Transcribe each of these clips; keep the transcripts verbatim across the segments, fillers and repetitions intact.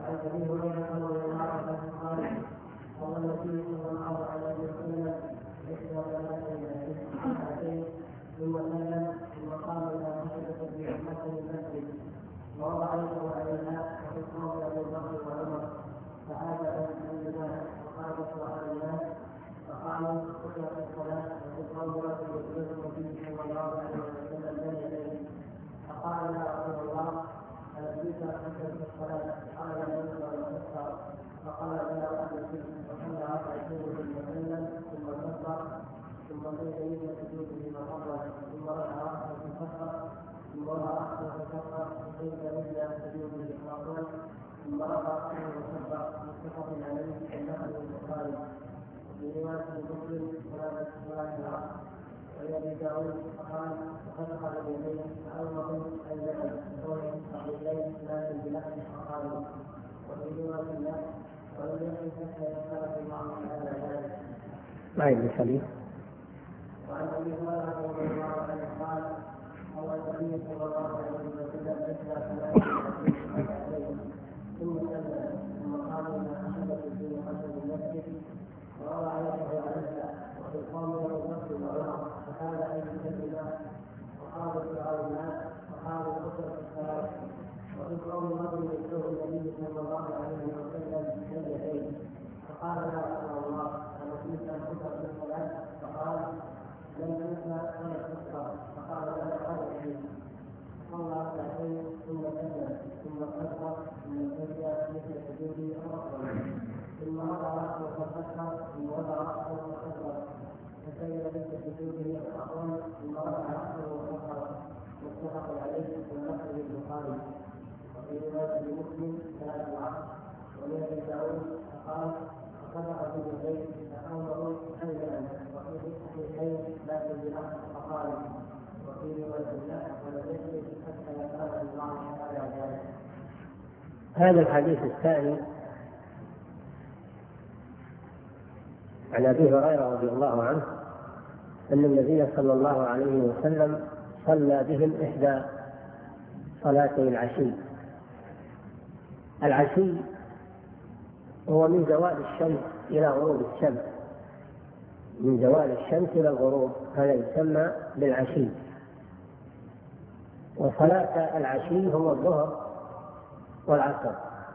عن ابي هريره رضي الله عنه قال قال النبي صلى الله عليه وسلم احدى ثلاثين ثم سلم ثم قام الى خشبه في محل المسجد ووضع يده عليها وفي القوم ابو بكر وعمر فآذى الناس وقال سؤال الناس فقالوا قتلت الصلاه وفي القوم رجل يخبر النبي صلى الله عليه وسلم بين يديه فقال يا رسول الله ألبيك قتلت الصلاه قال لم يكن ولا فقال بلى وأبكي وصلى ركعتين وسلم ثم كبر ثم بين يديه سجوده فقبل ثم رفع راسه فكبر ثم وضع راسه فكبر كيف يبدا سجوده فقبل ثم رفع راسه وكبر متفق عليه واللفظ البخاري وفي روايه مسلم صلاه الراس وابي داود قال وفتح اليدين فاول الجبل بقوله الصحيحين لكن بلحن فقالوا وفي روايه الله ولم يكن حتى يختلف الله تعالى ذلك. معي بخليل. وعن ابي هريره رضي الله عنه قال قال النبي صلى الله عليه وسلم احدى ثلاثين ثم سلم ثم قام الى خشبه في خشب المسجد ووضع يده عليها وفي القوم ابو بكر وعمر فقال اي كلمه وقالوا سؤال الناس فقالوا كثر الصلاه وفي القوم رجل يدعو النبي صلى الله عليه وسلم بين يديه فقال يا رسول الله أنسيت أن كثر الصلاه فقال لم تنسى ولا تكثر فقال لا قال فيه صلى ركعتين ثم سلم ثم كبر ثم سجد مثل سجوده فقبل ثم وضع راسه فكبر ثم وضع راسه فكبر فسجد مثل سجوده فقبل ثم رفع راسه وكبر متفق عليه واللفظ البخاري وفي روايه مسلم ثلاث العصر ومن ابي داود فقال فصدق في البيت فامروا حيا وفي الصحيحين لكن بلفظ فقال وفي روايه الله ولم يجلس حتى يقال الله تعالى ذلك. هذا الحديث الثاني عن ابي هريره رضي الله عنه ان النبي صلى الله عليه وسلم صلى بهم احدى صلاتي العشي. العشي هو من زوال الشمس الى غروب الشمس، من زوال الشمس الى الغروب، هذا يسمى بالعشي. وصلاة العشي هو الظهر والعصر.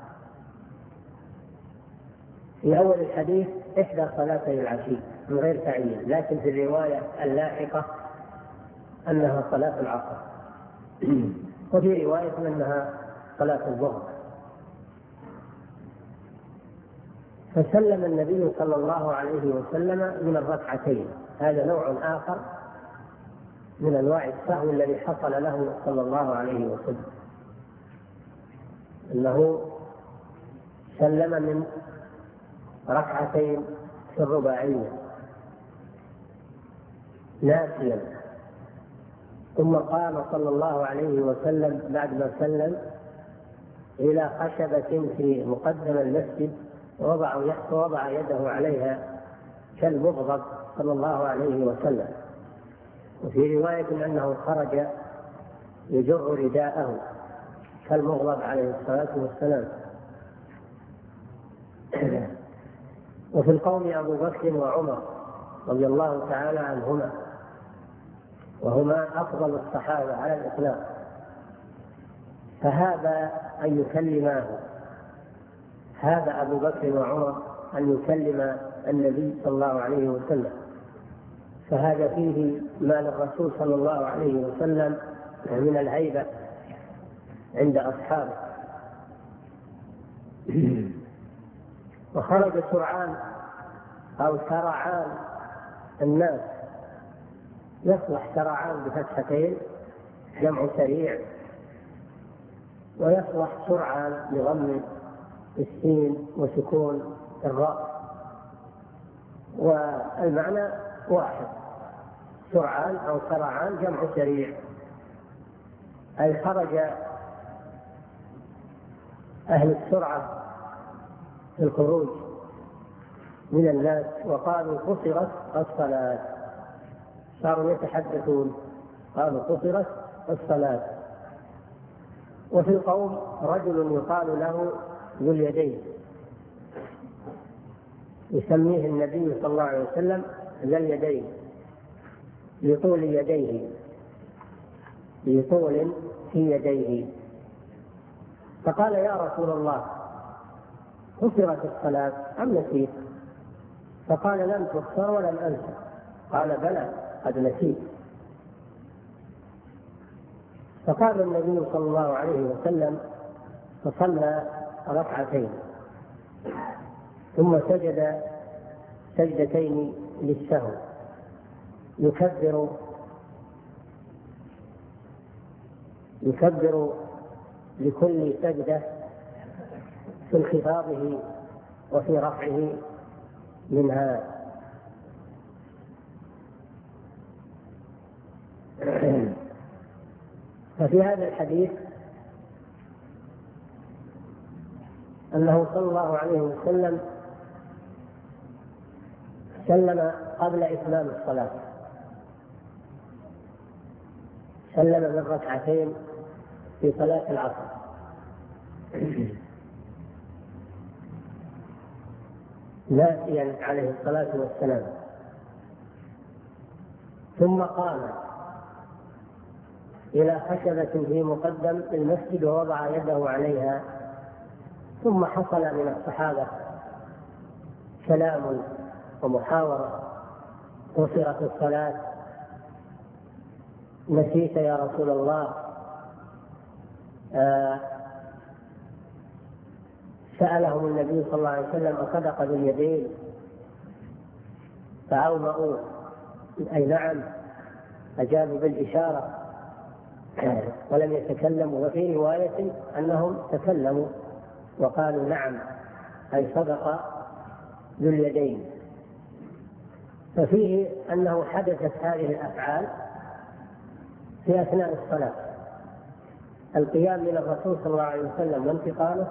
في أول الحديث إحدى صلاتي العشي من غير تعيين، لكن في الرواية اللاحقة أنها صلاة العصر، وفي رواية أنها صلاة الظهر. فسلم النبي صلى الله عليه وسلم من الركعتين. هذا نوع آخر من أنواع السهو الذي حصل له صلى الله عليه وسلم، أنه سلم من ركعتين في الرباعية ناسيا، ثم قام صلى الله عليه وسلم بعد ما سلم إلى خشبة في مقدم المسجد ووضع يده عليها كالمغضب صلى الله عليه وسلم. وفي رواية أنه خرج يجر رداءه كالمغضب عليه الصلاة والسلام. وفي القوم أبو بكر وعمر رضي الله تعالى عنهما، وهما أفضل الصحابة على الإطلاق، فهذا أن يكلماه، هذا أبو بكر وعمر أن يكلم النبي صلى الله عليه وسلم، فهذا فيه ما للرسول صلى الله عليه وسلم من الهيبة عند أصحابه. وخرج سرعان أو سرعان الناس، يصلح سرعان بفتحتين جمع سريع، ويصلح سرعان بضم السين وسكون الراء، والمعنى واحد، سرعان أو سرعان جمع سريع، أي خرج أهل السرعة في الخروج من الناس وقالوا قصرت الصلاة، صاروا يتحدثون قالوا قصرت الصلاة. وفي القوم رجل يقال له ذو اليدين، يسميه النبي صلى الله عليه وسلم ذا اليدين لطول يديه، لطول في يديه. فقال: يا رسول الله، كسرت الصلاة أم نسيت؟ فقال: لم تكسر ولم أنسى. قال: بلى، قد نسيت. فقال النبي صلى الله عليه وسلم فصلى ركعتين ثم سجد سجدتين للسهو، يكبر يكبر لكل سجدة في انخفاضه وفي رفعه منها. ففي هذا الحديث أنه صلى الله عليه وسلم سلم قبل إتمام الصلاة، سلم من ركعتين في صلاة العصر، ناسيا عليه الصلاة والسلام، ثم قام إلى خشبة في مقدم المسجد ووضع يده عليها، ثم حصل من الصحابة كلام ومحاورة: قصرت الصلاة، نسيت يا رسول الله، آه سألهم النبي صلى الله عليه وسلم: أصدق ذو اليدين؟ فأومأوا أي نعم، أجابوا بالإشارة ولم يتكلموا. وفي رواية أنهم تكلموا وقالوا نعم، أي صدق ذو اليدين. ففيه أنه حدثت هذه الأفعال في أثناء الصلاة: القيام من الرسول صلى الله عليه وسلم وانتقاله،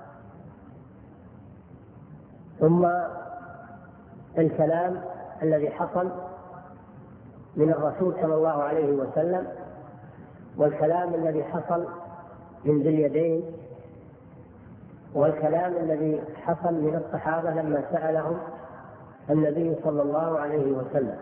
ثم الكلام الذي حصل من الرسول صلى الله عليه وسلم، والكلام الذي حصل من ذي اليدين، والكلام الذي حصل من الصحابة لما سألهم النبي صلى الله عليه وسلم.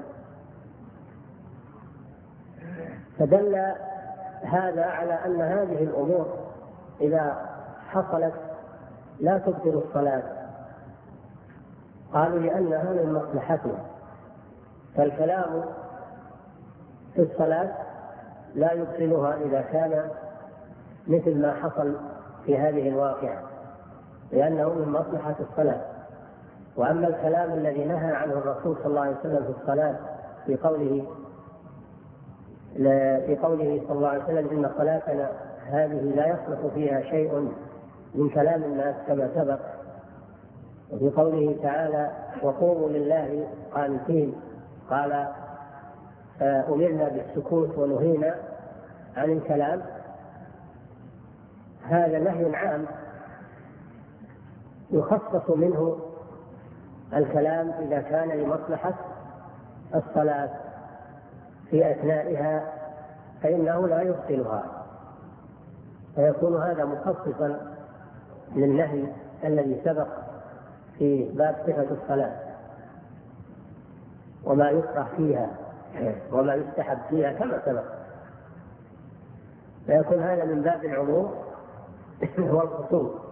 فدل هذا على أن هذه الأمور إذا حصلت لا تبطل الصلاة. قالوا: لأنها من مصلحتنا، فالكلام في الصلاة لا يبطلها إذا كان مثل ما حصل في هذه الواقعة، لأنه من مصلحة الصلاة. وأما الكلام الذي نهى عنه الرسول صلى الله عليه وسلم في الصلاة في قوله في قوله صلى الله عليه وسلم: إن صلاتنا هذه لا يصلح فيها شيء من كلام الناس كما سبق، وفي قوله تعالى: وقوموا لله قانتين، قال: أمرنا بالسكوت ونهينا عن الكلام. هذا نهي عام يخصص منه الكلام إذا كان لمصلحة الصلاة في أثنائها، فإنه لا يبطلها، فيكون هذا مخصصا للنهي الذي سبق في باب صفة الصلاة وما يكره فيها وما يستحب فيها كما سبق، فيكون هذا من باب العموم والخصوص.